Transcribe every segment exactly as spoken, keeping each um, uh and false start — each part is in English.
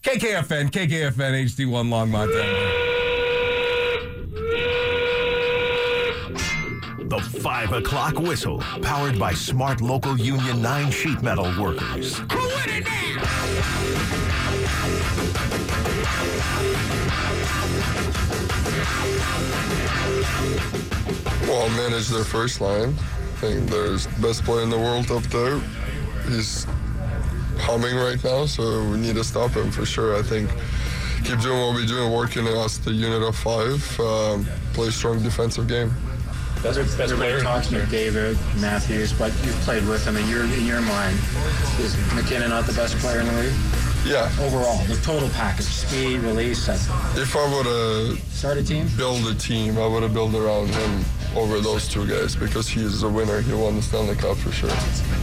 K K F N, K K F N, H D one Longmont. The five o'clock whistle, powered by Smart Local Union nine sheet metal workers. Who win it now? Well, I'll manage their first line. I think there's the best player in the world up there. He's humming right now, so we need to stop him for sure. I think keep doing what we're doing, working as the unit of five, um, play a strong defensive game. Best, best Everybody player. Talks McDavid, Matthews, but you've played with him. In your, in your mind, is McKinnon not the best player in the league? Yeah. Overall, the total package, speed, release. If I would have start a team, build a team, I would have built around him over those two guys because he's a winner. He won the Stanley Cup for sure.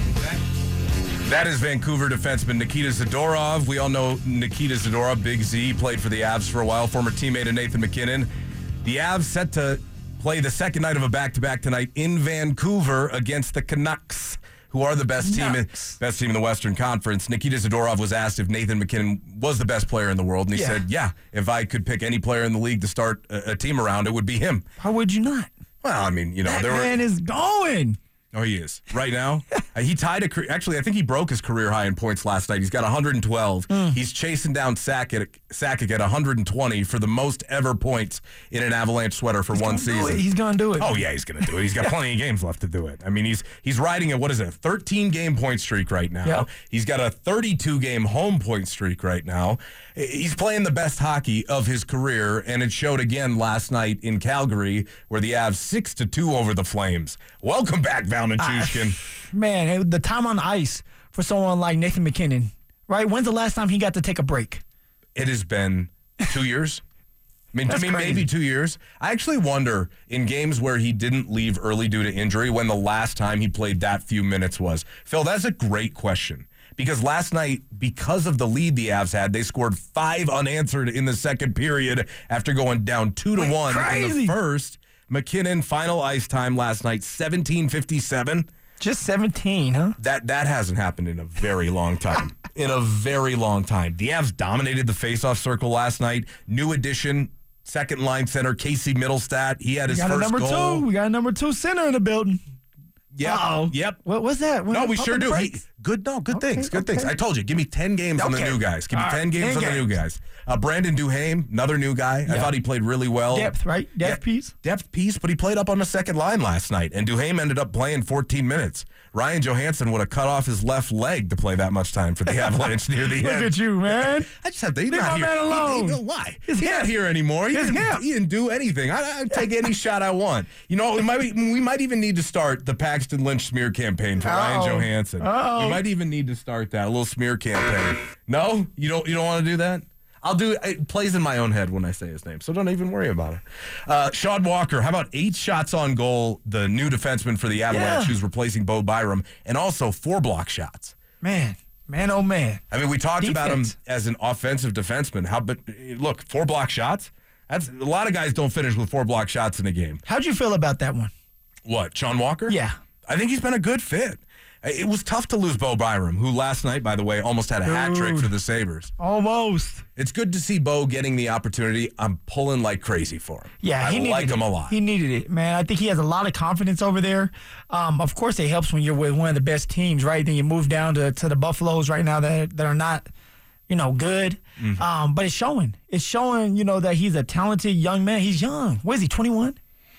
That is Vancouver defenseman Nikita Zadorov. We all know Nikita Zadorov, Big Z, played for the Avs for a while, former teammate of Nathan MacKinnon. The Avs set to play the second night of a back-to-back tonight in Vancouver against the Canucks, who are the best team in, best team in the Western Conference. Nikita Zadorov was asked if Nathan MacKinnon was the best player in the world, and he yeah. said, yeah, if I could pick any player in the league to start a, a team around, it would be him. How would you not? Well, I mean, you know, that there man were, is going. Oh, he is. Right now, uh, he tied a, actually, I think he broke his career high in points last night. He's got one hundred twelve. Mm. He's chasing down Sakic, Sakic at one hundred twenty for the most ever points in an Avalanche sweater for he's one season. He's going to do it. Oh, yeah, he's going to do it. He's got plenty of games left to do it. I mean, he's he's riding a, what is it, thirteen-game point streak right now. Yep. He's got a thirty-two-game home point streak right now. He's playing the best hockey of his career, and it showed again last night in Calgary, where the Avs six to two over the Flames. Welcome back, Val Nichushkin. Uh, man, the time on the ice for someone like Nathan MacKinnon, right? When's the last time he got to take a break? It has been two years. I mean, That's to me, crazy. maybe two years. I actually wonder, in games where he didn't leave early due to injury, when the last time he played that few minutes was. Phil, that's a great question. Because last night, because of the lead the Avs had, they scored five unanswered in the second period after going down two to one in the first. MacKinnon, final ice time last night, seventeen fifty-seven. Just seventeen, huh? That that hasn't happened in a very long time. in a very long time. The Avs dominated the faceoff circle last night. New addition, second line center, Casey Middlestat. He had his we got first a number goal. two. We got a number two center in the building. Yep. Uh-oh. Yep. What was that? When no, we sure do. He, good, no, good okay, things. Good okay. things. I told you, give me ten games on the Okay. new guys. Give me All ten right, games ten on the new games. guys. Uh, Brandon Duhaime, another new guy. Yeah. I thought he played really well. Depth, right? Depth Yeah, piece? Depth piece, but he played up on the second line last night, and Duhaime ended up playing fourteen minutes. Ryan Johansson would have cut off his left leg to play that much time for the Avalanche near the Look end. at you, man. I just have to. He's Leave not my here. man alone. He, he, why? It's He's him. not here anymore. He It's didn't, him. he didn't do anything. I, I take any shot I want. You know, we might, we might even need to start the Paxton Lynch smear campaign for Uh-oh. Ryan Johansson. Uh-oh. We might even need to start that, a little smear campaign. No? You don't, you don't want to do that? I'll do it. It plays in my own head when I say his name, so don't even worry about it. Uh, Sean Walker, how about eight shots on goal, the new defenseman for the Avalanche Yeah. who's replacing Bo Byram, and also four block shots. Man, man, oh, man. I mean, we talked Defense. about him as an offensive defenseman. How, but look, four block shots. That's a lot of guys don't finish with four block shots in a game. How'd you feel about that one? What, Sean Walker? Yeah. I think he's been a good fit. It was tough to lose Bo Byram, who last night, by the way, almost had a hat trick Dude. for the Sabres. Almost. It's good to see Bo getting the opportunity. I'm pulling like crazy for him. Yeah, I he needed like it. him a lot. He needed it, man. I think he has a lot of confidence over there. Um, of course, it helps when you're with one of the best teams, right? Then you move down to, to the Buffaloes right now that that are not, you know, good. Mm-hmm. Um, but it's showing. It's showing, you know, that he's a talented young man. He's young. What is he, twenty-one?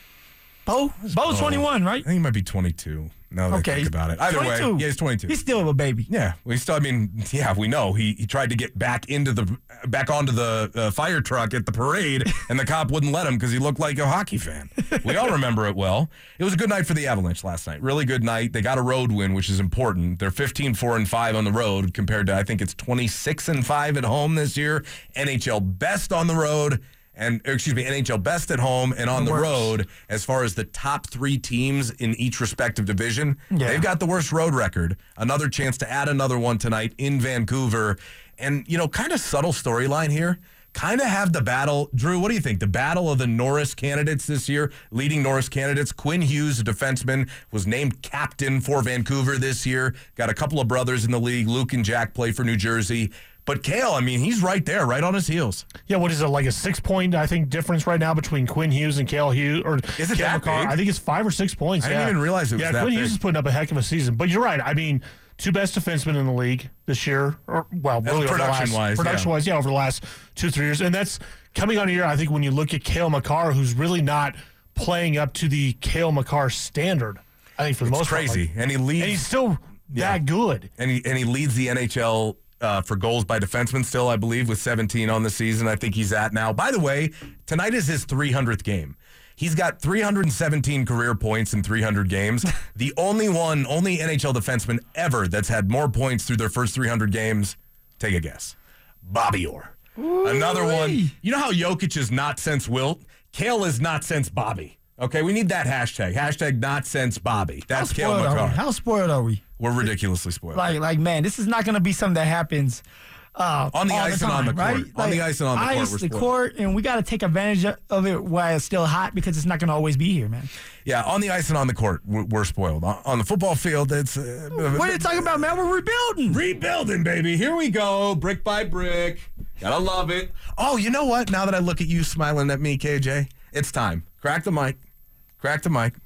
Bo? Bo's twenty-one, right? I think he might be twenty-two. Now that Okay. I think about it. Either twenty-two. way, yeah, he's twenty-two. He's still a baby. Yeah, well, he's still. I mean, yeah, we know he he tried to get back into the back onto the uh, fire truck at the parade, and the cop wouldn't let him because he looked like a hockey fan. We all remember it well. It was a good night for the Avalanche last night. Really good night. They got a road win, which is important. They're fifteen four and five on the road compared to I think it's twenty-six and five at home this year. N H L best on the road. And, or excuse me, N H L best at home and on the Worse. road as far as the top three teams in each respective division. Yeah. They've got the worst road record. Another chance to add another one tonight in Vancouver. And, you know, kind of subtle storyline here. Kind of have the battle. Drew, what do you think? The battle of the Norris candidates this year, leading Norris candidates. Quinn Hughes, a defenseman, was named captain for Vancouver this year. Got a couple of brothers in the league. Luke and Jack play for New Jersey. But Kale, I mean, he's right there, right on his heels. Yeah, what is it, like a six-point, I think, difference right now between Quinn Hughes and Cale Hughes? Or Is it Cale that McCarr? big? I think it's five or six points. I yeah. didn't even realize it was yeah, that Quinn big. Hughes is putting up a heck of a season. But you're right. I mean, two best defensemen in the league this year. Or, well, really over the last, production-wise, yeah. production-wise, yeah, over the last two, three years. And that's coming on a year, I think, when you look at Cale McCarr, who's really not playing up to the Cale McCarr standard, I think, for the It's most crazy. part. Like, and he leads. and he's still Yeah. that good. And he and he leads the N H L uh, for goals by defensemen still, I believe, with seventeen on the season. I think he's at now. By the way, tonight is his three hundredth game. He's got three hundred seventeen career points in three hundred games. The only one, only N H L defenseman ever that's had more points through their first three hundred games. Take a guess. Bobby Orr. Ooh, Another wee. one. You know how Jokic is not since Wilt? Kale is not since Bobby. Okay, we need that hashtag. Hashtag not since Bobby. That's How Cale spoiled are we? McCarr. How spoiled are we? We're ridiculously spoiled. Like, like, man, this is not going to be something that happens uh, On the all ice and on time, the court. right? On Like, the ice and on the court, ice, we're the spoiled. court, and we got to take advantage of it while it's still hot because it's not going to always be here, man. Yeah, on the ice and on the court, we're, we're spoiled. On, on the football field, it's uh, What are you talking about, man? We're rebuilding. rebuilding, baby. Here we go, brick by brick. Gotta love it. Oh, you know what? Now that I look at you smiling at me, K J, it's time. Crack the mic. Crack the mic.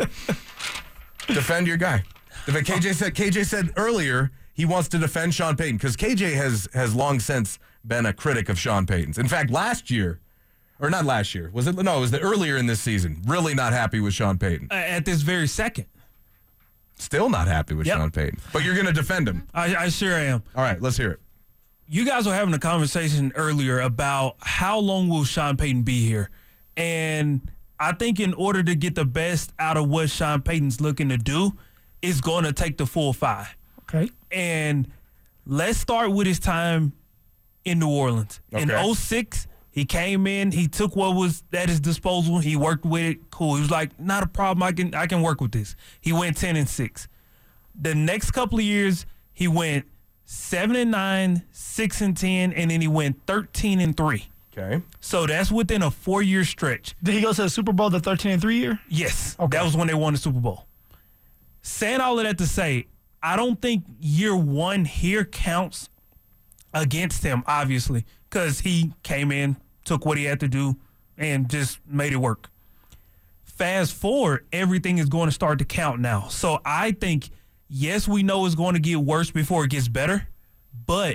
Defend your guy. K J said. K J said earlier he wants to defend Sean Payton because K J has has long since been a critic of Sean Payton's. In fact, last year, or not last year, was it? No, it was the earlier in this season. Really not happy with Sean Payton. Uh, at this very second. Still not happy with Yep. Sean Payton. But you're going to defend him. I, I sure am. All right, let's hear it. You guys were having a conversation earlier about how long will Sean Payton be here. And I think in order to get the best out of what Sean Payton's looking to do, it's going to take the full five. Okay. And let's start with his time in New Orleans. In Okay. oh six, he came in, he took what was at his disposal, he worked with it, cool. He was like, not a problem, I can I can work with this. He went ten and six. The next couple of years, he went seven and nine, six and ten, and then he went thirteen and three. Okay. So that's within a four-year stretch. Did he go to the Super Bowl the thirteen and three year? Yes, Okay. that was when they won the Super Bowl. Saying all of that to say, I don't think year one here counts against him, obviously, because he came in, took what he had to do, and just made it work. Fast forward, everything is going to start to count now. So I think, yes, we know it's going to get worse before it gets better, but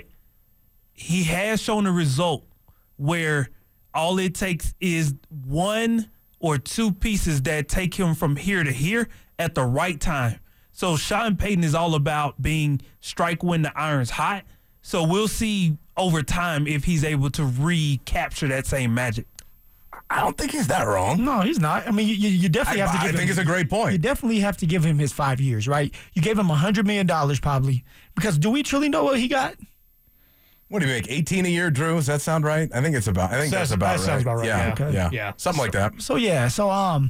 he has shown a result where all it takes is one or two pieces that take him from here to here at the right time. So Sean Payton is all about being strike when the iron's hot. So we'll see over time if he's able to recapture that same magic. I don't think he's that wrong. No, he's not. I mean, you, you you definitely I, have to I give think him. it's a great You point. definitely have to give him his five years, right? You gave him one hundred million dollars probably. Because do we truly know what he got? What do you make? eighteen a year, Drew? Does that sound right? I think it's about. I think Sounds- that's about that right. sounds about right, Yeah, yeah. Okay. yeah, Yeah. something like that. So, yeah. So, um,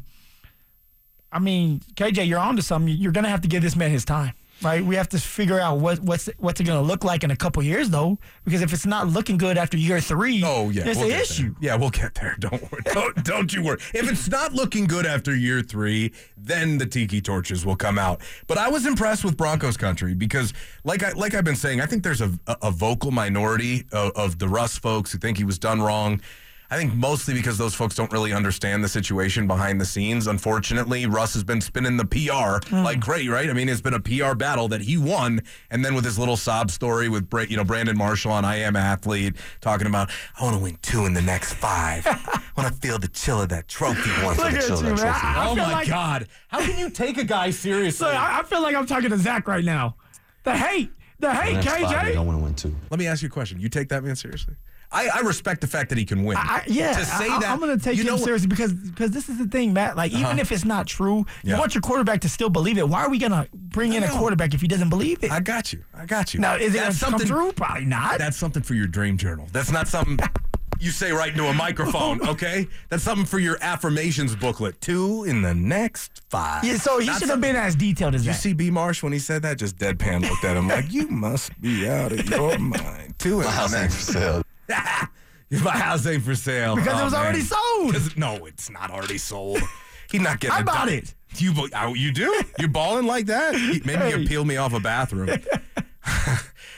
I mean, K J, you're on to something. You're going to have to give this man his time, right? We have to figure out what, what's what's it going to look like in a couple years, though, because if it's not looking good after year three, Oh yeah, it's we'll an get issue. there. Yeah, we'll get there. Don't worry. Don't, don't you worry. If it's not looking good after year three, then the tiki torches will come out. But I was impressed with Broncos country because, like I like I've been saying, I think there's a a, a vocal minority of, of the Russ folks who think he was done wrong. I think mostly because those folks don't really understand the situation behind the scenes. Unfortunately, Russ has been spinning the P R like crazy, right? I mean, it's been a P R battle that he won, and then with his little sob story with Bra- you know Brandon Marshall on I Am Athlete talking about, I want to win two in the next five. I want to feel the chill of that trophy. One for Look the at chill of you, that man. trophy. I Oh feel my like- God! How can you take a guy seriously? So I, I feel like I'm talking to Zach right now. The hate. The hate, K J. I want to win two. Let me ask you a question. You take that man seriously? I, I respect the fact that he can win. I, yeah, to say I, that, I'm going to take you him know what- seriously because because this is the thing, Matt. Like, even if it's not true, Yeah. you want your quarterback to still believe it. Why are we going to bring in a know. quarterback if he doesn't believe it? I got you. I got you. now, is it going That's to come something- true? Probably not. That's something for your dream journal. That's not something you say right into a microphone, okay? That's something for your affirmations booklet. Two in the next five. Yeah, so he Not should have been as detailed as You that. see B. Marsh when he said that? Just deadpan looked at him like, you must be out of your mind. Two in the House ain't next. for sale. My house ain't for sale. Because Oh, it was man. already sold. 'Cause- No, it's not already sold. He's not getting I a bought dime. it. You, oh, you do? You're balling like that? Maybe you Hey. peel me off a bathroom.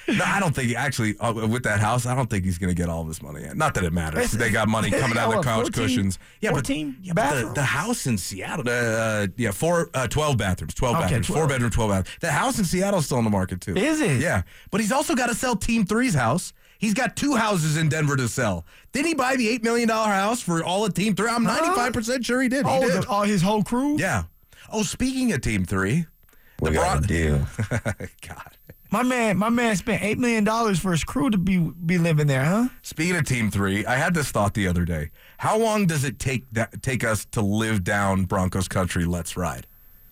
No, I don't think actually uh, with that house. I don't think he's going to get all of his money. Not that it matters. They got money coming out of the couch fourteen, cushions. Yeah, but, fourteen yeah, but the, bathrooms. the house in Seattle. Uh, yeah, four, uh, twelve bathrooms. Twelve Okay, bathrooms. twelve. Four bedroom, twelve bathrooms. The house in Seattle's still on the market too. Is it? Yeah, but he's also got to sell Team Three's house. He's got two houses in Denver to sell. Did he buy the eight million dollar house for all of Team Three? I'm ninety-five percent sure he did. He All, did. the, all his whole crew? Yeah. Oh, speaking of Team Three, We the got Bron- a deal. God. My man, my man spent eight million dollars for his crew to be be living there, huh? Speaking of Team Three, I had this thought the other day. How long does it take that take us to live down Broncos country? Let's ride.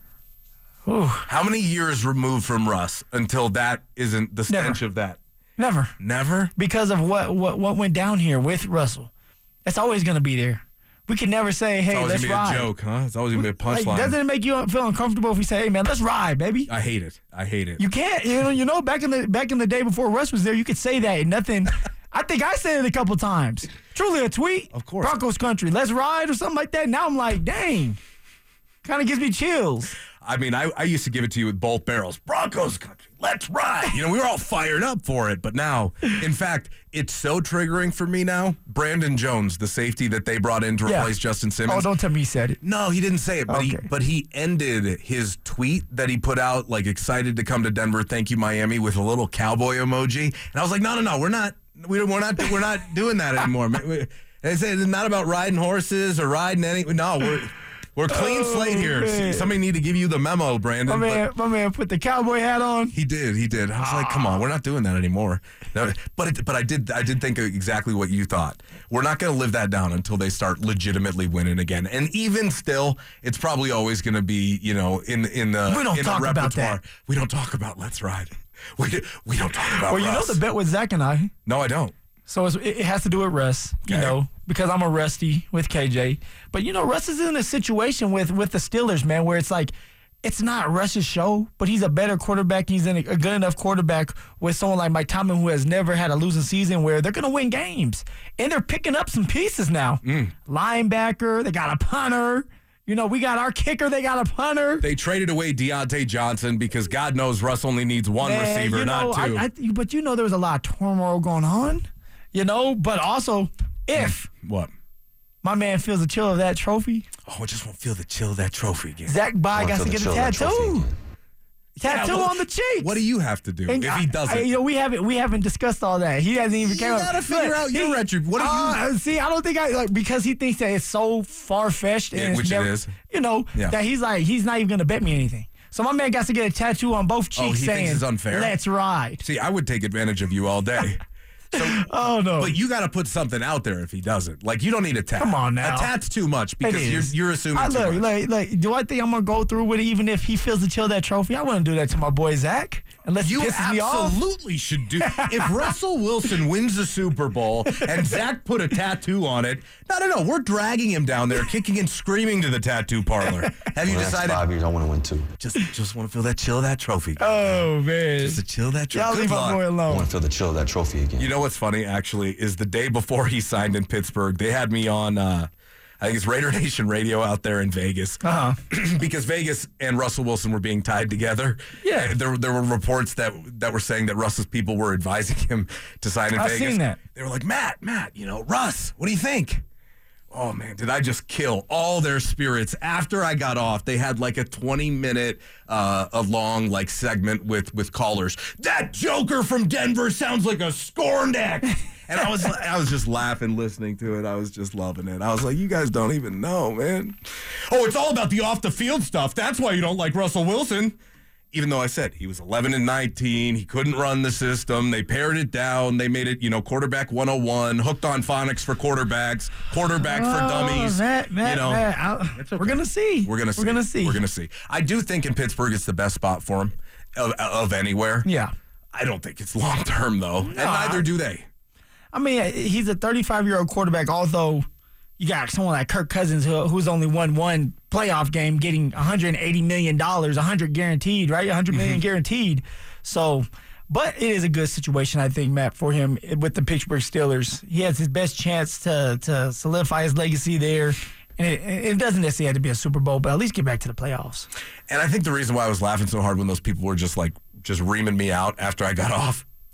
Ooh, How many years removed from Russ until that isn't the stench Never. of that? never. Never. Because of what, what, what went down here with Russell. That's always going to be there. We can never say, hey, It's always let's gonna be ride. a joke, huh? It's always gonna be a Like, punchline. doesn't it make you feel uncomfortable if we say, hey, man, let's ride, baby? I hate it. I hate it. You can't. You know, you know, back in the back in the day before Russ was there, you could say that and nothing. I think I said it a couple times. Truly a tweet. Of course. Broncos country, let's ride or something like that. Now I'm like, dang. Kind of gives me chills. I mean, I, I used to give it to you with both barrels. Broncos country, let's ride. You know, we were all fired up for it. But now, in fact, it's so triggering for me now. Brandon Jones, the safety that they brought in to Yeah. replace Justin Simmons. Oh, don't tell me he said it. No, he didn't say it, but he Okay. but he ended his tweet that he put out, like excited to come to Denver. Thank you, Miami, with a little cowboy emoji. And I was like, no, no, no, we're not, we, we're not, we're not doing that anymore. And I said it's not about riding horses or riding any. No, we're we're clean Oh, slate here. man. Somebody need to give you the memo, My Brandon. but- man, my man put the cowboy hat on. he did. He did. I was like, "Come on, we're not doing that anymore." No, but it, but I did. I did think exactly what you thought. We're not going to live that down until they start legitimately winning again. And even still, it's probably always going to be, you know, in in the We don't in talk the about repertoire. that. We don't talk about Let's Ride. We we don't talk about. Well, you Russ. know the bet with Zach and I. No, I don't. So it's, it it has to do with Russ, you Okay. know, because I'm a Rusty with K J. But, you know, Russ is in a situation with, with the Steelers, man, where it's like, it's not Russ's show, but he's a better quarterback. He's in a, a good enough quarterback with someone like Mike Tomlin who has never had a losing season where they're going to win games. And they're picking up some pieces now. Mm. Linebacker, they got a punter. You know, we got our kicker, they got a punter. They traded away Deontay Johnson because God knows Russ only needs one Man, receiver, you know, not two. I, I, but you know, there was a lot of turmoil going on, you know, but also if what? my man feels the chill of that trophy, Oh, I just won't feel the chill of that trophy again. Zach Bye Wanna got feel to the get a chill of that trophy tattoo. again. Tattoo Yeah, well, on the cheeks. What do you have to do And if I- he doesn't? I- you know, we haven't we haven't discussed all that. He hasn't even You came up. gotta figure Look, out your retro- what do you- Uh, see, I don't think I like because he thinks that it's so far fetched, Yeah, and it's which it never, is. You know Yeah. that he's like he's not even gonna bet me anything. So my man got to get a tattoo on both cheeks Oh, he thinks saying, it's unfair? "Let's ride." See, I would take advantage of you all day. So, Oh no! but you got to put something out there if he doesn't. Like, you don't need a tat. Come on now. A tat's too much It because you're, is. you're assuming I too look, much. like, like, do I think I'm gonna go through with it even if he feels the chill of that trophy? I wouldn't do that to my boy Zach unless You he pisses me off. absolutely should do. If Russell Wilson wins the Super Bowl and Zach put a tattoo on it, no, no, no. We're dragging him down there, kicking and screaming to the tattoo parlor. Have you For the next decided? five years, I want to win two. Just, just want to feel that chill of that trophy. Oh man! Just to chill that trophy. Y'all Good leave my luck. boy I alone. want to feel the chill of that trophy again. You know what's funny, actually, is the day before he signed in Pittsburgh, they had me on, uh, I think it's Raider Nation Radio out there in Vegas. Uh-huh. Because Vegas and Russell Wilson were being tied together. Yeah. There, there were reports that that were saying that Russ's people were advising him to sign in I've Vegas. seen that. They were like, Matt, Matt, you know, Russ, what do you think? Oh, man, did I just kill all their spirits? After I got off, they had like a twenty-minute, uh, a long like segment with with callers. That Joker from Denver sounds like a scorned act. And I was I was just laughing listening to it. I was just loving it. I was like, you guys don't even know, man. Oh, it's all about the off-the-field stuff. That's why you don't like Russell Wilson. Even though I said he was eleven and nineteen, he couldn't run the system. They pared it down. They made it, you know, quarterback one oh one, hooked on phonics for quarterbacks, quarterback for dummies. Oh, Matt, Matt, you know, Matt, I'll- We're gonna see. we're gonna see. We're gonna see. We're gonna see. I do think in Pittsburgh it's the best spot for him of, of anywhere. Yeah. I don't think it's long term though, and neither do they. I mean, he's a thirty-five-year-old quarterback, although you got someone like Kirk Cousins who, who's only won one playoff game getting one hundred eighty million dollars, one hundred guaranteed, right? one hundred million Mm-hmm. guaranteed. So, but it is a good situation, I think, Matt, for him with the Pittsburgh Steelers. He has his best chance to, to solidify his legacy there. And it, it doesn't necessarily have to be a Super Bowl, but at least get back to the playoffs. And I think the reason why I was laughing so hard when those people were just like, just reaming me out after I got off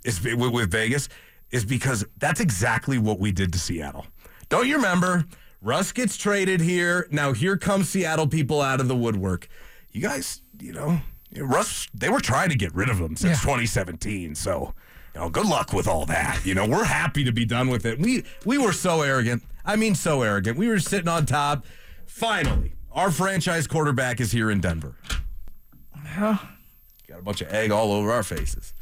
is with, with Vegas is because that's exactly what we did to Seattle. Don't you remember? Russ gets traded here. Now here comes Seattle people out of the woodwork. You guys, you know, Russ, they were trying to get rid of him since yeah. twenty seventeen. So, you know, good luck with all that. You know, we're happy to be done with it. We we were so arrogant. I mean, so arrogant. We were sitting on top. Finally, our franchise quarterback is here in Denver. Yeah. Got a bunch of egg all over our faces.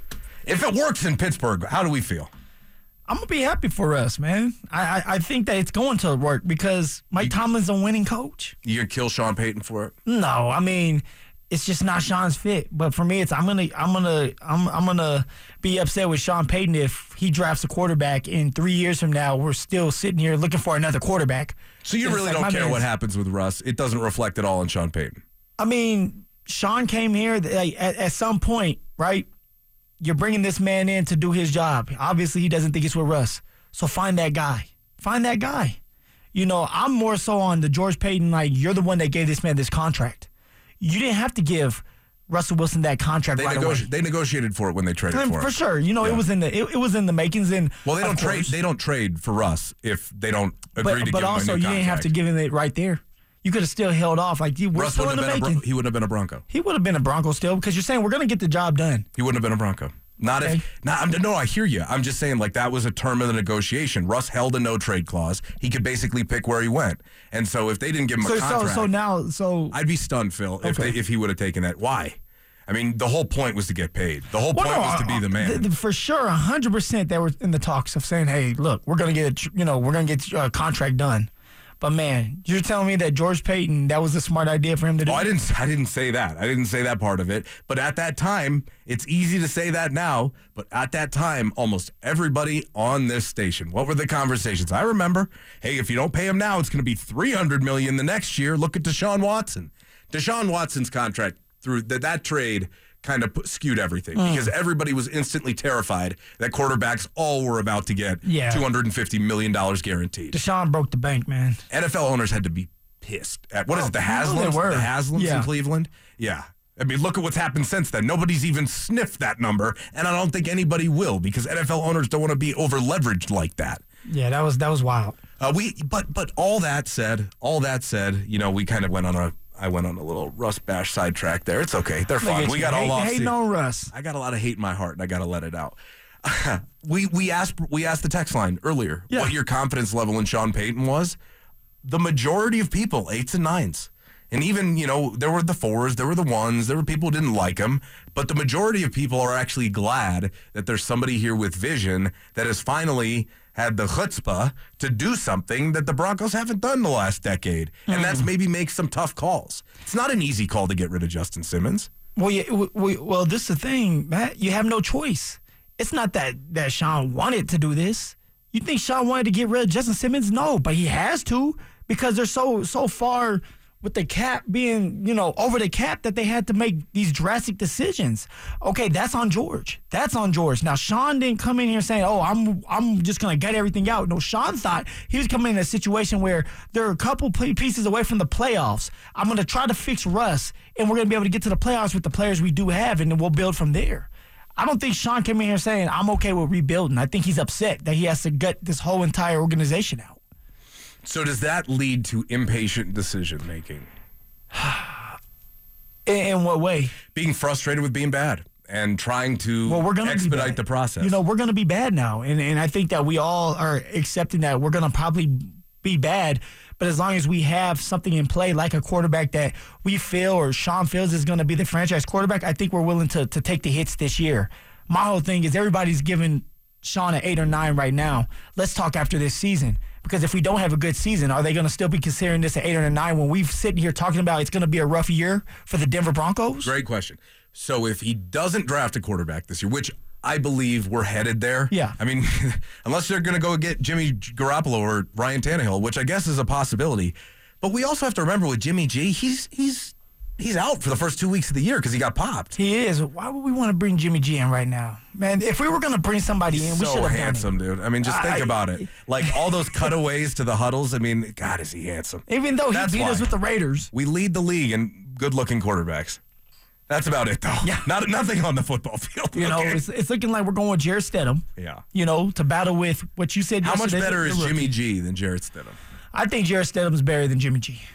If it works in Pittsburgh, how do we feel? I'm going to be happy for us, man. I, I, I think that it's going to work because Mike you, Tomlin's a winning coach. You going to kill Sean Payton for it? No, I mean, it's just not Sean's fit. But for me, it's I'm going to I'm going to I'm I'm going to be upset with Sean Payton if he drafts a quarterback in three years from now. We're still sitting here looking for another quarterback. So you really like, don't care what happens with Russ? It doesn't reflect at all on Sean Payton? I mean, Sean came here like, at, at some point, right? You're bringing this man in to do his job. Obviously, he doesn't think it's with Russ. So find that guy. Find that guy. You know, I'm more so on the George Payton, like, you're the one that gave this man this contract. You didn't have to give Russell Wilson that contract they right negoti- away. They negotiated for it when they traded I mean, for for it. For sure. You know, yeah. it was in the it, it was in the makings. And well, they don't trade. Course. They don't trade for Russ if they don't agree but, to but give him also, a new you contract. didn't have to give him it right there. You could have still held off. Like, we're Russ still in the been making. Bro- he wouldn't have been a Bronco. He would have been a Bronco still because you're saying we're going to get the job done. He wouldn't have been a Bronco. Not okay. if, not, no, I hear you. I'm just saying, like, that was a term of the negotiation. Russ held a no-trade clause. He could basically pick where he went. And so if they didn't give him so, a contract, so, so now, so I'd be stunned, Phil, if okay. they, if he would have taken that. Why? I mean, the whole point was to get paid. The whole well, point no, was to be the man. The, the, for sure, one hundred percent they were in the talks of saying, hey, look, we're going to get, you know, we're going to get a contract done. But, man, you're telling me that George Payton, that was a smart idea for him to do? Oh, I didn't I didn't say that. I didn't say that part of it. But at that time, it's easy to say that now, but at that time, almost everybody on this station, what were the conversations? I remember, hey, if you don't pay him now, it's going to be three hundred million dollars the next year. Look at Deshaun Watson. Deshaun Watson's contract, through that, that trade, kind of put, skewed everything mm. because everybody was instantly terrified that quarterbacks all were about to get yeah. two hundred fifty million dollars guaranteed. Deshaun broke the bank, man. N F L owners had to be pissed at, what oh, is it, the Haslams? Well, the Haslams yeah. in Cleveland? Yeah. I mean, look at what's happened since then. Nobody's even sniffed that number, and I don't think anybody will because N F L owners don't want to be over-leveraged like that. Yeah, that was that was wild. Uh, we, but but all that said, all that said, you know, we kind of went on a I went on a little Russ bash sidetrack there. It's okay. They're fine. We got all off. Hey, no Russ. I got a lot of hate in my heart, and I got to let it out. we we asked we asked the text line earlier yeah. what your confidence level in Sean Payton was. The majority of people, eights and nines. And even, you know, there were the fours, there were the ones, there were people who didn't like him. But the majority of people are actually glad that there's somebody here with vision that has finally had the chutzpah to do something that the Broncos haven't done the last decade. And mm. that's maybe make some tough calls. It's not an easy call to get rid of Justin Simmons. Well, yeah, we, well, this is the thing, Matt. You have no choice. It's not that, that Sean wanted to do this. You think Sean wanted to get rid of Justin Simmons? No, but he has to because they're so so far with the cap being, you know, over the cap that they had to make these drastic decisions. Okay, that's on George. That's on George. Now, Sean didn't come in here saying, oh, I'm I'm just going to gut everything out. No, Sean thought he was coming in a situation where there are a couple pieces away from the playoffs. I'm going to try to fix Russ, and we're going to be able to get to the playoffs with the players we do have, and then we'll build from there. I don't think Sean came in here saying, I'm okay with rebuilding. I think he's upset that he has to gut this whole entire organization out. So does that lead to impatient decision-making? in, in what way? Being frustrated with being bad and trying to well, we're gonna expedite the process. You know, we're going to be bad now. And, and I think that we all are accepting that we're going to probably be bad. But as long as we have something in play, like a quarterback that we feel or Sean feels is going to be the franchise quarterback, I think we're willing to, to take the hits this year. My whole thing is everybody's giving Sean an eight or nine right now. Let's talk after this season. Because if we don't have a good season, are they going to still be considering this an eight or a nine when we've sitting here talking about it's going to be a rough year for the Denver Broncos? Great question. So if he doesn't draft a quarterback this year, which I believe we're headed there. Yeah. I mean, unless they're going to go get Jimmy Garoppolo or Ryan Tannehill, which I guess is a possibility. But we also have to remember with Jimmy G, he's he's he's out for the first two weeks of the year because he got popped. He is. Why would we want to bring Jimmy G in right now? Man, if we were going to bring somebody he's in, we so should have handsome, done it. dude. I mean, just think I, about it. Like all those cutaways to the huddles. I mean, God, is he handsome. Even though he That's beat why. us with the Raiders. We lead the league in good-looking quarterbacks. That's about it, though. Yeah. Not nothing on the football field. You know, okay? it's, it's looking like we're going with Jarrett Stidham. Yeah. You know, to battle with what you said. How much yesterday, better the is rookie. Jimmy G than Jarrett Stidham? I think Jarrett Stidham's better than Jimmy G.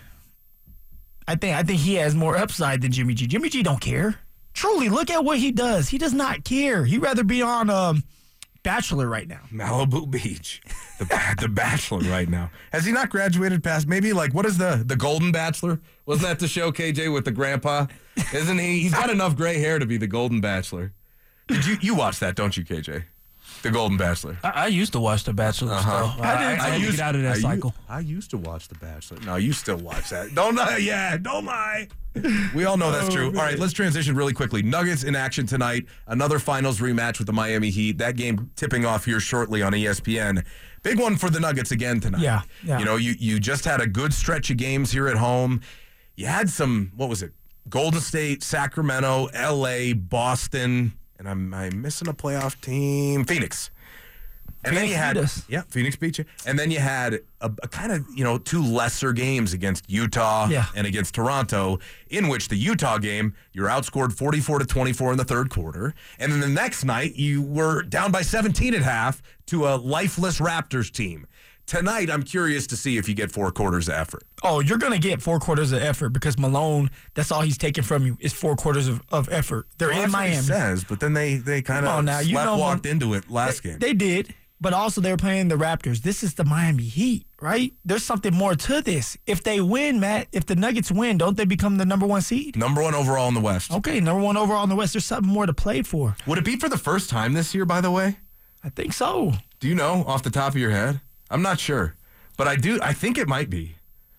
I think I think he has more upside than Jimmy G. Jimmy G don't care. Truly, look at what he does. He does not care. He'd rather be on um, Bachelor right now. Malibu Beach. The, the Bachelor right now. Has he not graduated past maybe like, what is the, the Golden Bachelor? Wasn't that the show, K J, with the grandpa? Isn't he? He's got enough gray hair to be the Golden Bachelor. Did you, you watch that, don't you, K J? The Golden Bachelor. I, I used to watch The Bachelor. Uh-huh. So I, I, I, I had to get out of that I cycle. u- I used to watch The Bachelor. No, you still watch that. Don't lie. Yeah, don't lie. We all know that's true. All right, let's transition really quickly. Nuggets in action tonight. Another finals rematch with the Miami Heat. That game tipping off here shortly on E S P N. Big one for the Nuggets again tonight. Yeah, yeah. You know, you, you just had a good stretch of games here at home. You had some, what was it? Golden State, Sacramento, L A, Boston, and I'm, I'm missing a playoff team. Phoenix. And Phoenix then you had, beat us. yeah, Phoenix beat you. And then you had a, a kind of, you know, two lesser games against Utah Yeah. and against Toronto, in which the Utah game, you were outscored forty-four to twenty-four in the third quarter. And then the next night, you were down by seventeen at half to a lifeless Raptors team. Tonight, I'm curious to see if you get four quarters of effort. Oh, you're going to get four quarters of effort because Malone, that's all he's taking from you is four quarters of, of effort. They're Well, in that's what he Miami. says, but then they, they kind Come on now, of you slept know walked Mal- into it last They, game. they did, but also they were playing the Raptors. This is the Miami Heat, right? There's something more to this. If they win, Matt, if the Nuggets win, don't they become the number one seed? Number one overall in the West. Okay, number one overall in the West. There's something more to play for. Would it be for the first time this year, by the way? I think so. Do you know off the top of your head? I'm not sure. But I do. I think it might be.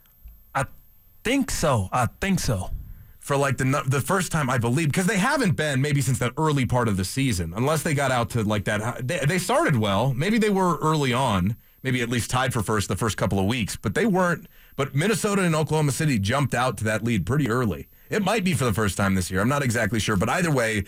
I think so. I think so. For like the nu- the first time, I believe, because they haven't been maybe since that early part of the season, unless they got out to like that. They, they started well. Maybe they were early on, maybe at least tied for first the first couple of weeks, but they weren't. But Minnesota and Oklahoma City jumped out to that lead pretty early. It might be for the first time this year. I'm not exactly sure. But either way,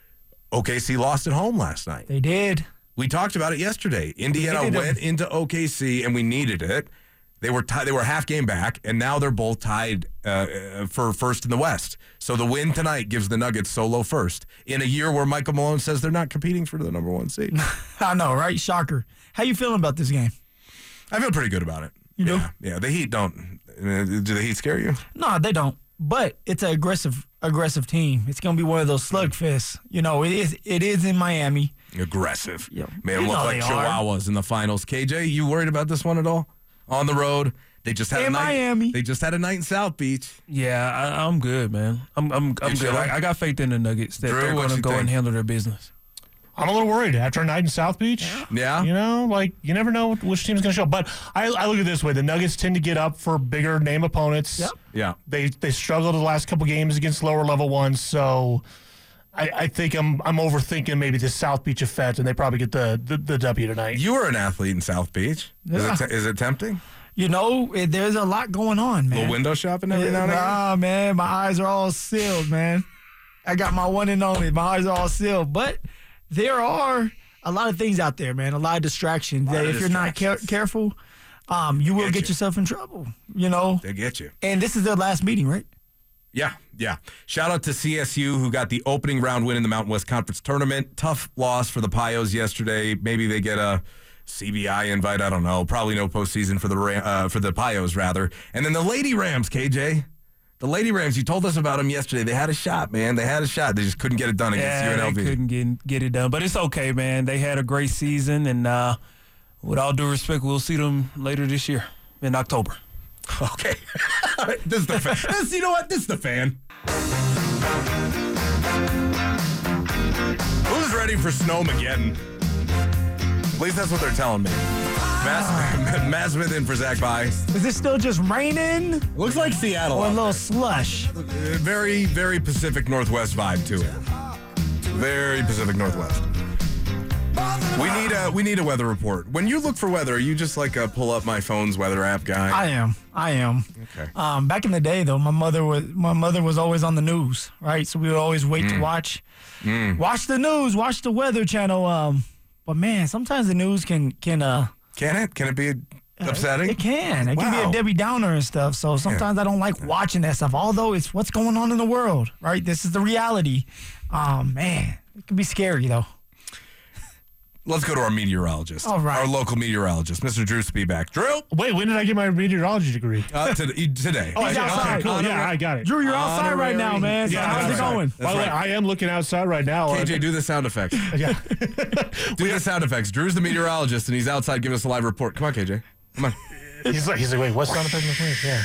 O K C lost at home last night. They did. We talked about it yesterday. Indiana needed went them. into O K C, and we needed it. They were ti- they were half game back, and now they're both tied uh, uh, for first in the West. So the win tonight gives the Nuggets solo first in a year where Michael Malone says they're not competing for the number one seed. I know, right? Shocker. How you feeling about this game? I feel pretty good about it. You do? Yeah, yeah. The Heat don't. Uh, do the Heat scare you? No, they don't. But it's an aggressive, aggressive team. It's going to be one of those slugfests. You know, it is. It is in Miami. Aggressive. Yeah. Made You them look know like they are. Chihuahuas in the finals. K J, you worried about this one at all? On the road, they just had In a night. Miami. They just had a night in South Beach. Yeah, I, I'm good, man. I'm I'm, I'm You good. sure? I, I got faith in the Nuggets that Drew, they're what going to you go think? and handle their business. I'm a little worried after a night in South Beach. Yeah. You know, like you never know which team's going to show up. But I, I look at it this way: the Nuggets tend to get up for bigger name opponents. Yep. Yeah. They they struggled the last couple games against lower level ones, so I, I think I'm I'm overthinking maybe the South Beach effect, and they probably get the the, the W tonight. You were an athlete in South Beach. Is, Yeah. it te- is it tempting? You know, it, there's a lot going on, A man. little window shopping every now and again? Nah, man, my eyes are all sealed, man. I got my one and only. My eyes are all sealed. But there are a lot of things out there, man. A lot of distractions. Lot that of if you're not care- distractions. careful, um, you will Get get you. yourself in trouble. You know. They get you. And this is their last meeting, right? Yeah, yeah. Shout out to C S U who got the opening round win in the Mountain West Conference Tournament. Tough loss for the Pios yesterday. Maybe they get a C B I invite. I don't know. Probably no postseason for the Ram- uh, for the Pios rather. And then the Lady Rams, K J. The Lady Rams. You told us about them yesterday. They had a shot, man. They had a shot. They just couldn't get it done against Yeah, U N L V. they couldn't get get it done, but it's okay, man. They had a great season, and uh, with all due respect, we'll see them later this year in October. Okay. This is the fan. This, you know what? This is the fan. Who's ready for Snowmageddon? At least that's what they're telling me. Mass, Matt Smith in for Zach By. Is it still just raining Looks like Seattle. or a out little slush? there. Uh, Very, very Pacific Northwest vibe to it. Very Pacific Northwest. We need a we need a weather report. When you look for weather, are you just like a pull up my phone's weather app guy? I am. I am. Okay. Um, back in the day, though, my mother was my mother was always on the news, right? So we would always wait to watch, watch the news, watch the Weather Channel. Um, but man, sometimes the news can can uh Can it? Can it be upsetting? It can. It can be Wow. a Debbie Downer and stuff. So sometimes I don't like watching that stuff, although it's what's going on in the world, right? This is the reality. Um, man, it can be scary, though. Let's go to our meteorologist. All right. Our local meteorologist, Mister Drew Spivak. Drew? Wait, when did I get my meteorology degree? Uh, to, today. Oh, I He's did. outside. Okay, cool. Honorary- Yeah, I got it. Drew, you're outside right now, man. So Yeah, how's that's it right. going? By the way, I am looking outside right now. K J, do the sound effects. Yeah. Do the sound effects. Drew's the meteorologist, and he's outside giving us a live report. Come on, K J. Come on. He's like, he's like, wait, what's sound effect in the place? Yeah.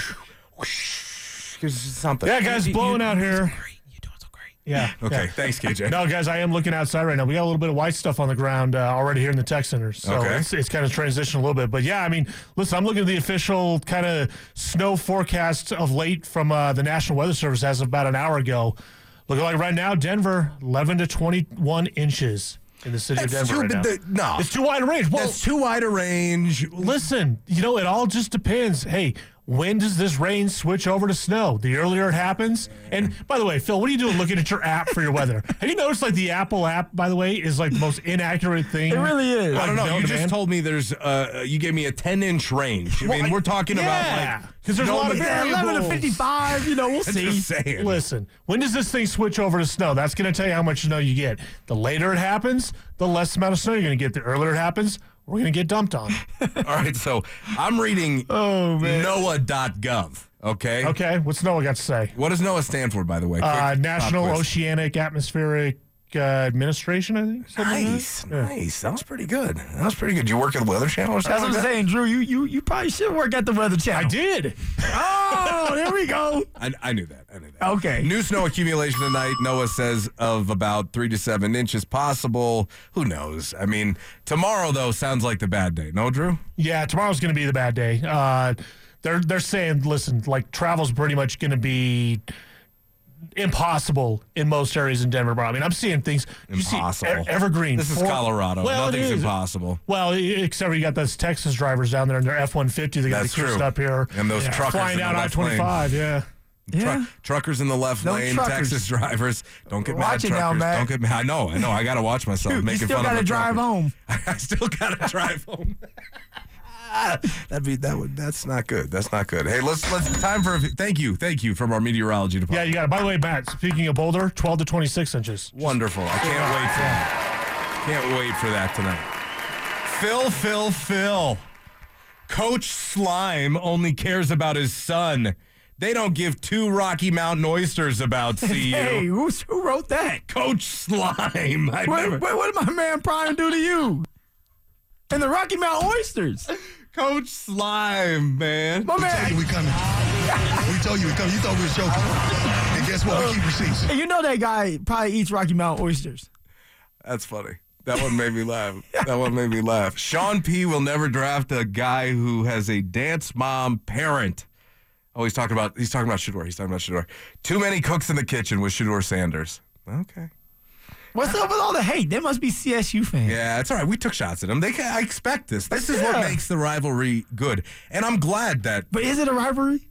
Here's something. Yeah, guys, blowing out here. Yeah. Okay, yeah. thanks, K J. No, guys, I am looking outside right now. We got a little bit of white stuff on the ground uh, already here in the tech centers. So Okay. it's, it's kind of transitioned a little bit. But yeah, I mean, listen, I'm looking at the official kind of snow forecast of late from uh, the National Weather Service as of about an hour ago. Looking like right now, Denver, eleven to twenty-one inches in the city That's of Denver too, right now. the, no. It's too wide a range. Well, That's too wide a range. listen, you know, it all just depends. Hey, when does this rain switch over to snow? The earlier it happens. And by the way, Phil, what are you doing looking at your app for your weather? Have you noticed like the Apple app, by the way, is like the most inaccurate thing? It really is. I don't know. known You to just man? told me there's. Uh, you gave me a ten inch range. I Well, mean, I- we're talking yeah, about like because there's a lot of Yeah, eleven to variables. fifty-five, you know, we'll I'm see. just saying. Listen, when does this thing switch over to snow? That's going to tell you how much snow you get. The later it happens, the less amount of snow you're going to get. The earlier it happens, we're going to get dumped on. All right, so I'm reading Oh, man. NOAA dot gov. Okay. Okay, what's NOAA got to say? What does NOAA stand for, by the way? Uh, Quick National pop quiz. Oceanic Atmospheric uh, Administration, I think. something like that? Nice, nice. That was pretty good. That was pretty good. You work at the Weather Channel or That's something what I'm like that? saying, Drew. You you you probably should work at the Weather Channel. I did. Oh, there we go. I, I knew that. I knew that. Okay. New snow accumulation tonight. NOAA says of about three to seven inches possible. Who knows? I mean, tomorrow though sounds like the bad day. No, Drew? Yeah, tomorrow's going to be the bad day. Uh, they're they're saying, listen, like travel's pretty much going to be impossible in most areas in Denver. Bro. I mean, I'm seeing things. You see Impossible. E- Evergreen. This is four- Colorado. Well, it Nothing's is. impossible. Well, e- except for you got those Texas drivers down there in their F one fifty. They got That's the true. up here. And those truckers flying in the down I left lane. twenty-five. Yeah. Yeah. Truck, truckers in the left No lane, truckers. Texas drivers. Don't get Watch mad, it now, truckers. Matt. Don't get mad. I know, I know. I got to watch myself. You making still fun got of to a drive trucker. home. I still got to drive home. That'd be that would that's not good. That's not good. Hey, let's let's time for a, thank you, thank you from our meteorology Yeah, department. you got it. By the way, Matt, speaking of Boulder, twelve to twenty-six inches. Wonderful. I can't wait for that. Can't wait for that tonight. Phil, Phil, Phil. Coach Slime only cares about his son. They don't give two Rocky Mountain oysters about C U. Hey, who's, who wrote that? Coach Slime. I What, never. what, what did my man Prime do to you? And the Rocky Mountain Oysters. Coach Slime, man. My man. We coming. We told you we coming. You thought we was joking. And guess what? We keep receipts. Hey, you know that guy probably eats Rocky Mountain Oysters. That's funny. That one made me laugh. That one made me laugh. Sean P. will never draft a guy who has a dance mom parent. Oh, he's talking about he's talking about Shedeur. He's talking about Shedeur. Too many cooks in the kitchen with Shedeur Sanders. Okay. What's up with all the hate? They must be C S U fans. Yeah, it's all right. We took shots at him. They can, I expect this. This is what Yeah. makes the rivalry good. And I'm glad that, But is it a rivalry?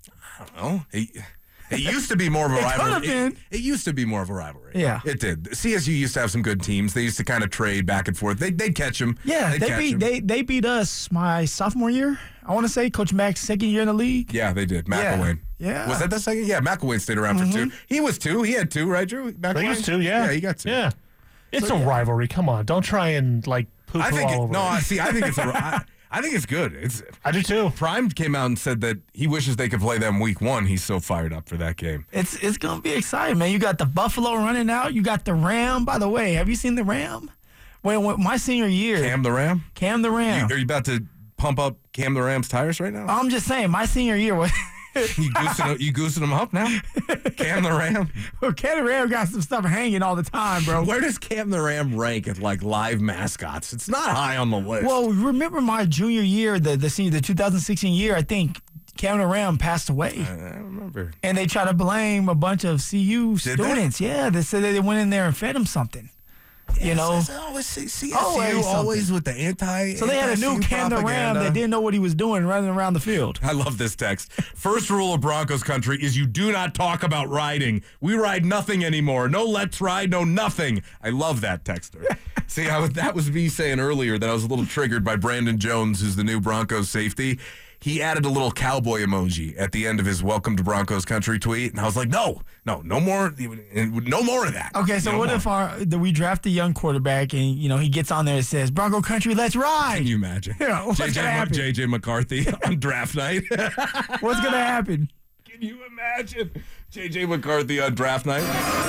I don't know, it, it used to be more of a It could've rivalry. been. It, it used to be more of a rivalry. Yeah. It did. C S U used to have some good teams. They used to kind of trade back and forth. They, they'd catch them. Yeah, they'd they catch beat 'em. they they beat us my sophomore year. I want to say Coach Mack's second year in the league. Yeah, they did. Yeah. McElwain. Yeah. Was that the second? Yeah, McElwain stayed around for two. He was two. He had two, right, Drew? McElwain? I think it's two, yeah. Yeah, he got two. Yeah. It's a rivalry. Come on. Don't try and, like, poo-poo I think all it, over no. it. I see. I think it's. A, I, I think it's good. It's I do, too. Prime came out and said that he wishes they could play them week one. He's so fired up for that game. It's it's gonna be exciting, man. You got the Buffalo running out. You got the Ram. By the way, have you seen the Ram? When, when my senior year, Cam the Ram. Cam the Ram. You, are you about to pump up Cam the Ram's tires right now? I'm just saying, my senior year was. You goosing, you goosing him up now? Cam the Ram? Cam the Ram got some stuff hanging all the time, bro. Where does Cam the Ram rank at like live mascots? It's not high on the list. Well, remember my junior year, the the senior, the two thousand sixteen year. I think Cam the Ram passed away, I remember. and they try to blame a bunch of C U Did they? students. Yeah, they said that they went in there and fed him something. You know, It's always C S U, Always always, something. with the anti. so they had a new anti-C U Cam Ram propaganda. that didn't know what he was doing running around the field. I love this text. First rule of Broncos country is you do not talk about riding. We ride nothing anymore. No let's ride, no nothing. I love that texter. See, I was, that was me saying earlier that I was a little triggered by Brandon Jones, who's the new Broncos safety. He added a little cowboy emoji at the end of his welcome to Broncos country tweet. And I was like, no, no, no more, no more of that. Okay, so No what more. if our that we draft a young quarterback and you know he gets on there and says Bronco country, let's ride? Can you imagine? Yeah, what's J J, gonna happen? J J McCarthy on draft night. What's gonna happen? Can you imagine J J McCarthy on draft night?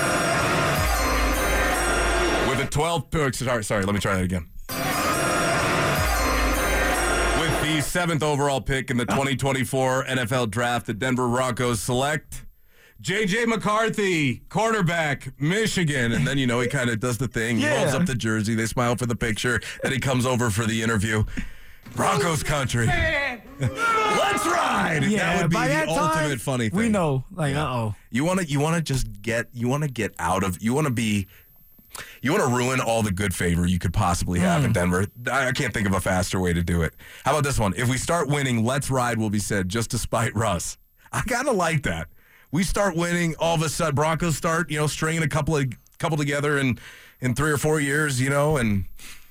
With a twelfth pick. Sorry, sorry, let me try that again. With the seventh overall pick in the twenty twenty-four N F L Draft, the Denver Broncos select J J McCarthy, quarterback, Michigan. And then, you know, he kind of does the thing. He Yeah. rolls up the jersey. They smile for the picture. Then he comes over for the interview. Broncos country. Let's ride. Yeah, that would be by the that time, ultimate funny thing. We know, like, uh oh. You want to you want to just get you want to get out of you want to be you want to ruin all the good favor you could possibly have in Denver. I, I can't think of a faster way to do it. How about this one? If we start winning, let's ride will be said just to spite Russ. I kind of like that. We start winning, all of a sudden Broncos start, you know, stringing a couple of couple together in in three or four years, you know, and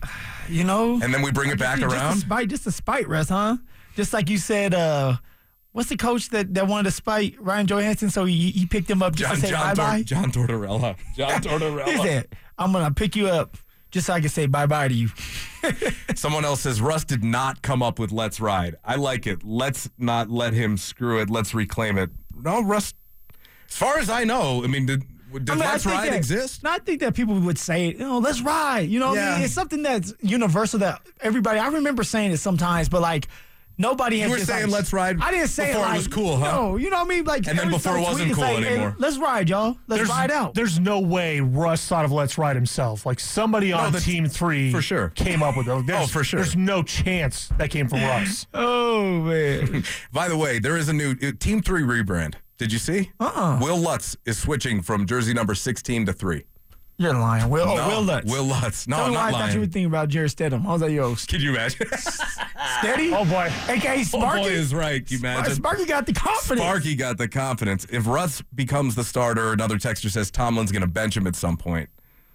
You know, and then we bring it back just around. A spite, just a spite, Russ, huh? Just like you said, uh, what's the coach that, that wanted to spite Ryan Johansson? So he, he picked him up just John to say John, bye Tor- bye. John Tortorella. John Tortorella. He said, "I'm gonna pick you up just so I can say bye bye to you." Someone else says, Russ did not come up with let's ride. I like it. Let's not let him screw it. Let's reclaim it. No, Russ, as far as I know, I mean, did, did I mean, I let's think ride that- exist? No, I think that people would say, you know, let's ride. You know, what I Yeah. mean? It's something that's universal that everybody. I remember saying it sometimes, but like nobody has. You were just, saying like, let's ride I didn't say before it, it like, was cool, huh? No, you know what I mean? Like, And then every before it time wasn't tweet, it's cool like, hey, anymore. let's ride, y'all. Let's There's, ride out. there's no way Russ thought of let's ride himself. Like somebody on that's- team three for sure. came up with it. There's- Oh, for sure. There's no chance that came from Russ. Oh man. By the way, there is a new uh, Team three rebrand. Did you see? Uh-uh. Will Lutz is switching from jersey number sixteen to three. You're lying. Will, No, oh, Will Lutz. Will Lutz. No, Tell I'm me why not I thought you lying. would think about Jared Stidham. I was like, yo, Can you imagine? steady. Oh boy. A K A Oh, Sparky. boy is right. Can you imagine? Sparky got the confidence. Sparky got the confidence. If Russ becomes the starter, another texter says Tomlin's going to bench him at some point.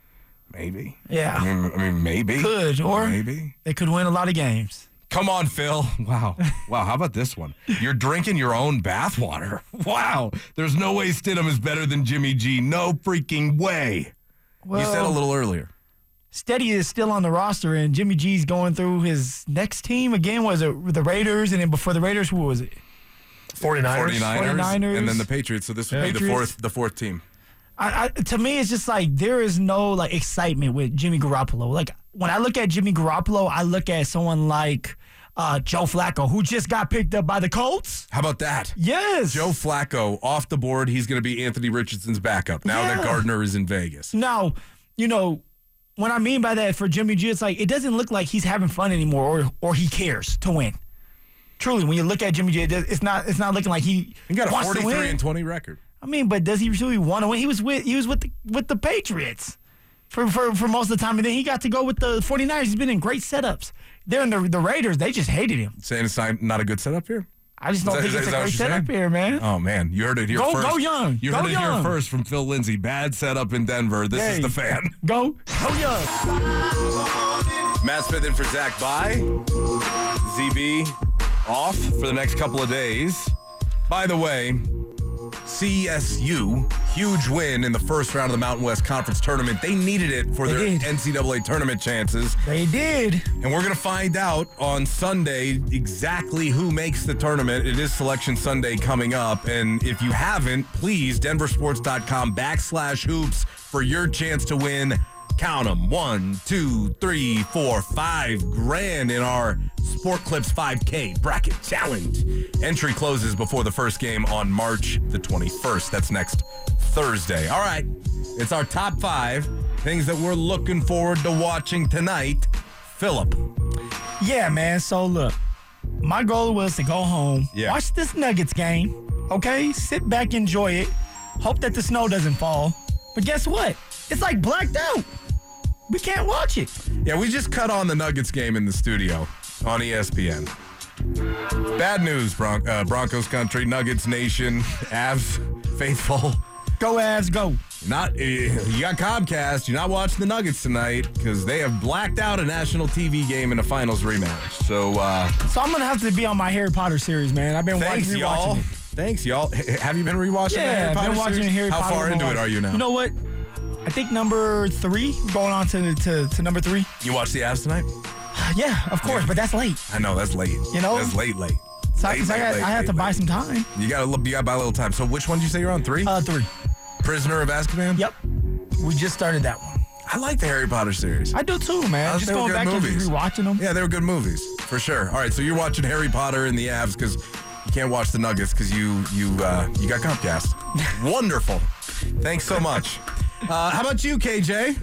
Maybe. Yeah. I mean, I mean, maybe. Could, or maybe. they could win a lot of games. Come on, Phil. Wow. Wow. How about this one? You're drinking your own bathwater. Wow. There's no way Stidham is better than Jimmy G. No freaking way. Well, you said a little earlier. Steady is still on the roster, and Jimmy G's going through his next team again. Was it the Raiders? And then before the Raiders, who was it? forty-niners. 49ers, forty-niners. and then the Patriots. So this would be the Patriots. fourth, the fourth team. I, I, to me, it's just like there is no like excitement with Jimmy Garoppolo. Like when I look at Jimmy Garoppolo, I look at someone like uh, Joe Flacco, who just got picked up by the Colts. How about that? Yes, Joe Flacco off the board. He's going to be Anthony Richardson's backup now that Yeah. Gardner is in Vegas. Now, you know what I mean by that for Jimmy G. It's like it doesn't look like he's having fun anymore, or or he cares to win. Truly, when you look at Jimmy G, it does- it's not it's not looking like he He got a wants to forty-three win. and twenty record. I mean, but does he really want to win? He was with he was with the with the Patriots for, for, for most of the time, and then he got to go with the forty-niners. He's been in great setups. They're in the the Raiders. They just hated him. Saying it's not not a good setup here? I just don't Is that- think is it's that a what great you're setup saying? here, man. Oh, man. You heard it here Go- first. go young. You Go heard it young. here first from Phil Lindsay. Bad setup in Denver. This is Hey. the fan. Go, go young. Matt Smith in for Zach Bye. Z B off for the next couple of days. By the way, C S U, huge win in the first round of the Mountain West Conference Tournament. They needed it for They their did. N C double A tournament chances. They did. And we're going to find out on Sunday exactly who makes the tournament. It is Selection Sunday coming up. And if you haven't, please, denversports.com backslash hoops for your chance to win. Count them. One, two, three, four, five grand in our Sport Clips five K Bracket Challenge. Entry closes before the first game on March the twenty-first. That's next Thursday. All right. It's our top five things that we're looking forward to watching tonight. Philip. Yeah, man. So look, my goal was to go home, Yeah. watch this Nuggets game. Okay, sit back, enjoy it. Hope that the snow doesn't fall. But guess what? It's like blacked out. we can't watch it. Yeah, we just cut on the Nuggets game in the studio on E S P N. Bad news, Bron- uh, Broncos country, Nuggets nation, Avs faithful. Go Avs, go. Not you got Comcast. You're not watching the Nuggets tonight because they have blacked out a national T V game in a finals rematch. So, uh, so I'm gonna have to be on my Harry Potter series, man. I've been thanks, watching, y'all. it. Thanks, y'all. Have you been rewatching yeah, the Harry Potter been watching series? Harry How Potter. far into it are you now? You know what? I think number three. Going on to to, to number three. You watched the Avs tonight? Yeah, of course, Yeah. but that's late. I know that's late. You know? That's late, late. So late, I, I, late, got, late, I have late, to buy late. some time. You gotta look. You gotta buy a little time. So which one did you say you're on? Three? Uh, three. Prisoner of Azkaban? Yep. We just started that one. I like the Harry Potter series. I do too, man. Those- Just they were going good back movies. and just rewatching them. Yeah, they were good movies for sure. All right, so you're watching Harry Potter and the Avs because you can't watch the Nuggets because you you uh, you got Comcast. Wonderful. Thanks so much. Uh, how about you, K J?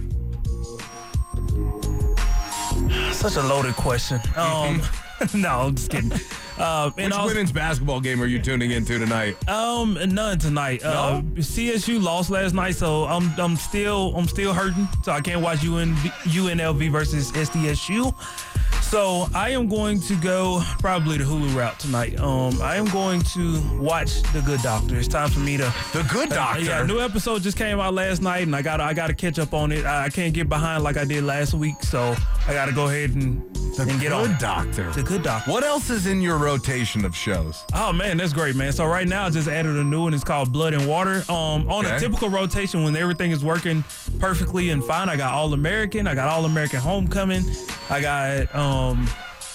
Such a loaded question. Um, no, I'm just kidding. Uh, and Which also, women's basketball game are you tuning into tonight? Um, none tonight. Uh, C S U lost last night, so I'm I'm still I'm still hurting. So I can't watch U N L V versus S D S U. So I am going to go probably the Hulu route tonight. Um, I am going to watch The Good Doctor. It's time for me to. The Good Doctor. Uh, yeah, new episode just came out last night, and I got I got to catch up on it. I, I can't get behind like I did last week, so I got to go ahead and, The and get Good on. Doctor. The Good Doctor. What else is in your rotation of shows? Oh man, that's great, man. So right now I just added a new one. It's called Blood and Water. Um, on Okay. a typical rotation when everything is working perfectly and fine, I got All American. I got All American Homecoming. I got um.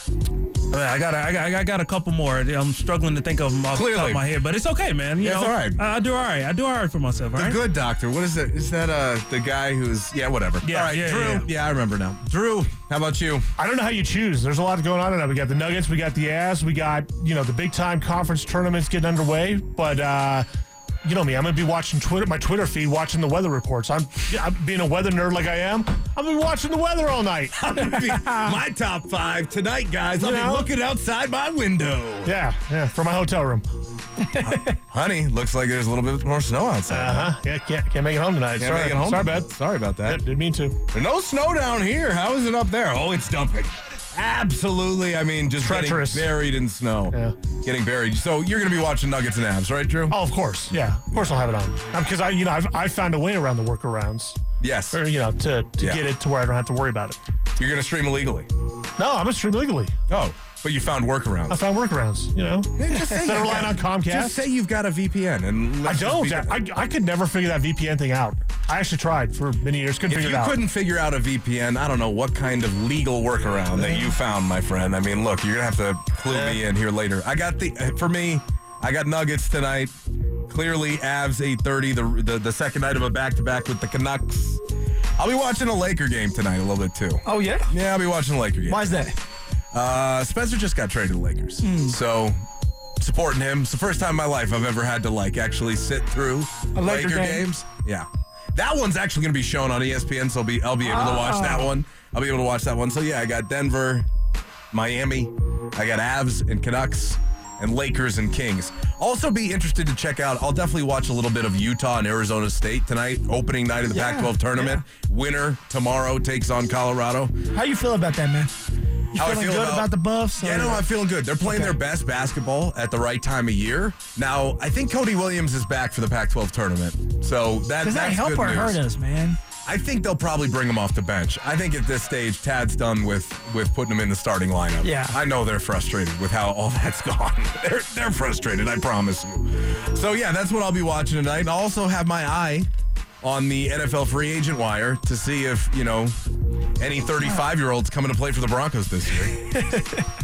I got, I got I got a couple more. I'm struggling to think of them off the top Clearly. of my head, but it's okay, man. You Yeah, know, it's all right. I, I do all right. I do all right for myself. All The right? Good Doctor. What is it? Is that uh the guy who's yeah whatever? Yeah, All right, yeah, Drew. yeah. Yeah, I remember now. Drew, how about you? I don't know how you choose. There's a lot going on tonight. We got the Nuggets, we got the Avs, we got, you know, the big time conference tournaments getting underway. But uh, you know me, I'm gonna be watching Twitter, my Twitter feed, watching the weather reports. I'm, I'm being a weather nerd like I am. I'm gonna be watching the weather all night. My top five tonight, guys. I'll You know? be looking outside my window. Yeah, yeah, from my hotel room. Honey, looks like there's a little bit more snow outside. Uh huh. Yeah, can't can't make it home tonight. Can't Sorry, make it home. sorry, bad. Sorry about that. Yeah, didn't mean to. There's no snow down here. How is it up there? Oh, it's dumping. Absolutely. I mean, just Treacherous. getting buried in snow. Yeah. Getting buried. So you're going to be watching Nuggets and Avs, right, Drew? Oh, of course. Yeah, of course I'll have it on. Because I, you know, I've I found a way around the workarounds, Yes. or you know, to to Yeah. get it to where I don't have to worry about it. You're going to stream illegally. No, I'm gonna stream legally. Oh, but you found workarounds. I found workarounds. You know, Just say instead of you've relying got- on Comcast. Just say you've got a V P N and I let's just don't. be done. I, I could never figure that V P N thing out. I actually tried for many years. Couldn't If figure you it out. couldn't figure out a V P N, I don't know what kind of legal workaround that you found, my friend. I mean, look, you're gonna have to clue me in here later. I got the for me, I got Nuggets tonight. Clearly, Avs eight thirty, the, the the second night of a back to back with the Canucks. I'll be watching a Laker game tonight a little bit too. Oh yeah. Yeah, I'll be watching a Laker game. Why is that? Uh, Spencer just got traded to the Lakers, so supporting him. It's the first time in my life I've ever had to like actually sit through A Laker Laker game? games. Yeah, that one's actually going to be shown on E S P N, so I'll be I'll be able to watch that one. I'll be able to watch that one. So yeah, I got Denver, Miami, I got Avs and Canucks, and Lakers and Kings. Also be interested to check out, I'll definitely watch a little bit of Utah and Arizona State tonight, opening night of the Yeah, Pac twelve tournament. Winner tomorrow takes on Colorado. How you feel about that, man? You How I feeling feel good about- about, the Buffs? Yeah, or- no, I'm feeling good. They're playing Okay. their best basketball at the right time of year. Now, I think Cody Williams is back for the Pac twelve tournament. So that, Does that that's help good or news. hurt us, man? I think they'll probably bring him off the bench. I think at this stage, Tad's done with with putting him in the starting lineup. Yeah. I know they're frustrated with how all that's gone. they're they're frustrated, I promise you. So yeah, that's what I'll be watching tonight. I'll also have my eye on the N F L free agent wire to see if, you know, any thirty-five-year-olds coming to play for the Broncos this year.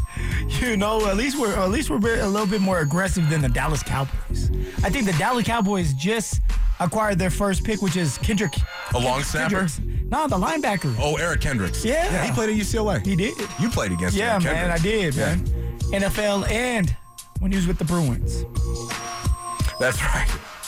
You know, at least we're at least we're a little bit more aggressive than the Dallas Cowboys. I think the Dallas Cowboys just acquired their first pick, which is Kendrick. A long snapper? Kendricks. No, the linebacker. Oh, Eric Kendricks. Yeah. yeah. He played at U C L A. He did. You played against Yeah, Eric man, I Kendricks. did, man. N F L and when he was with the Bruins. That's right.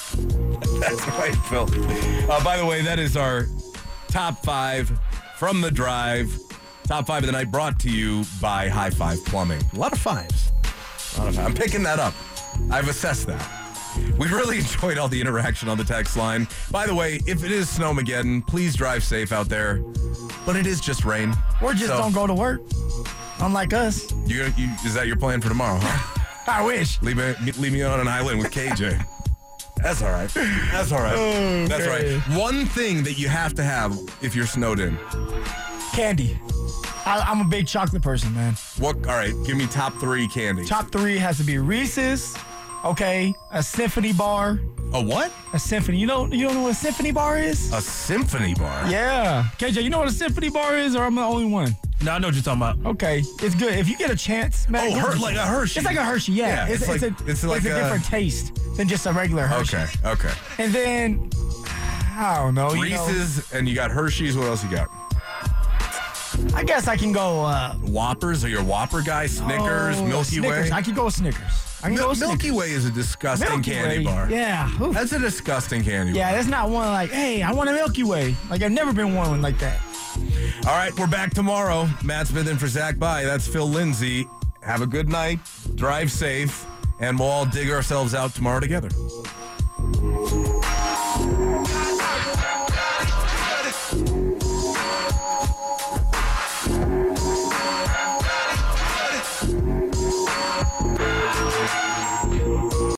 That's right, Phil. Uh, by the way, that is our top five from the drive. Top five of the night brought to you by High Five Plumbing. A lot of fives. A lot of fives. I'm picking that up. I've assessed that. We really enjoyed all the interaction on the text line. By the way, if it is Snowmageddon, please drive safe out there. but it is just rain. Or just So, don't go to work. Unlike us. You, you, is that your plan for tomorrow, huh? I wish. leave, me, leave me on an island with K J. That's all right. That's all right. Okay. That's right. One thing that you have to have if you're snowed in. Candy. I, I'm a big chocolate person, man. What? All right, give me top three candies. Top three has to be Reese's, okay, a Symphony bar. A what? A Symphony. You know, you don't know what a Symphony bar is? A symphony bar. Yeah. K J, you know what a Symphony bar is, or I'm the only one? No, I know what you're talking about. Okay, it's good. If you get a chance, man. Oh, give her, it like to a Hershey. It's like a Hershey, yeah. Yeah, it's, it's it's, like- a, it's like a, a- different taste than just a regular Hershey. Okay. Okay. And then, I don't know. You know, Reese's and you got Hershey's. What else you got? I guess I can go. Uh, Whoppers? Are you a Whopper guy? Snickers? oh, Milky Snickers. Way? I can go with Snickers. I can Mil- go with Milky Snickers. Way is a disgusting Milky candy Way. bar. Yeah. Oof. That's a disgusting candy Yeah, bar. that's not one like, hey, I want a Milky Way. Like, I've never been one like that. All right, we're back tomorrow. Matt Smith in for Zach By. That's Phil Lindsay. Have a good night. Drive safe. And we'll all dig ourselves out tomorrow together.